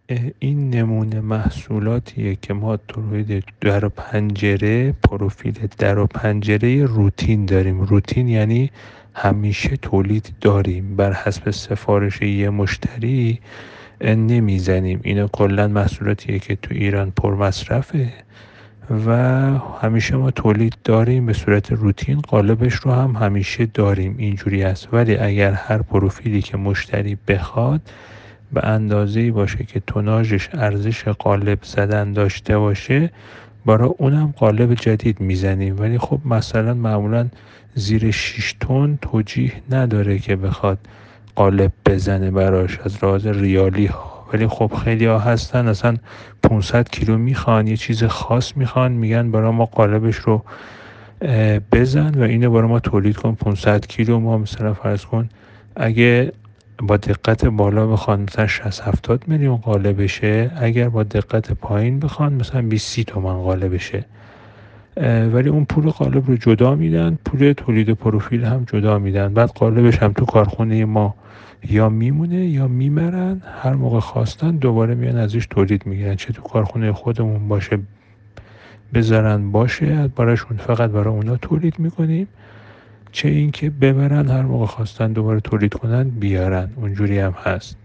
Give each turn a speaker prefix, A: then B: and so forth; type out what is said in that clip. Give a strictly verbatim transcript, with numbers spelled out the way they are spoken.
A: این نمونه محصولاتیه که ما تولید در و پنجره، پروفیل در و پنجره روتین داریم. روتین یعنی همیشه تولید داریم، بر حسب سفارش یه مشتری نمیزنیم. اینا کلا محصولاتیه که تو ایران پر مصرفه و همیشه ما تولید داریم به صورت روتین، قالبش رو هم همیشه داریم. اینجوری است. ولی اگر هر پروفیلی که مشتری بخواد به اندازه‌ای باشه که توناژش ارزش قالب زدن داشته باشه، برای اونم قالب جدید میزنیم. ولی خب مثلا معمولا زیر شش تن توجیه نداره که بخواد قالب بزنه براش از لحاظ ریالی ها. ولی خب خیلی ها هستن اصلا پانصد کیلو میخوان، یه چیز خاص میخوان، میگن برای ما قالبش رو بزن و اینو برای ما تولید کن پانصد کیلو. ما مثلا فرض کن اگه با دقت بالا بخوان مثلا شصت هفتاد میلیون قالبشه، اگر با دقت پایین بخوان مثلا بیست سی تومن قالبشه. ولی اون پول قالب رو جدا میدن، پول تولید پروفیل هم جدا میدن. بعد قالبش هم تو کارخونه ما یا میمونه یا میمرن، هر موقع خواستن دوباره میان ازش تولید میگیرن. چه تو کارخونه خودمون باشه بذارن باشه براشون، فقط برای اونا تولید میکنیم، چه اینکه ببرن هر موقع خواستن دوباره تولید کنن بیارن. اونجوری هم هست.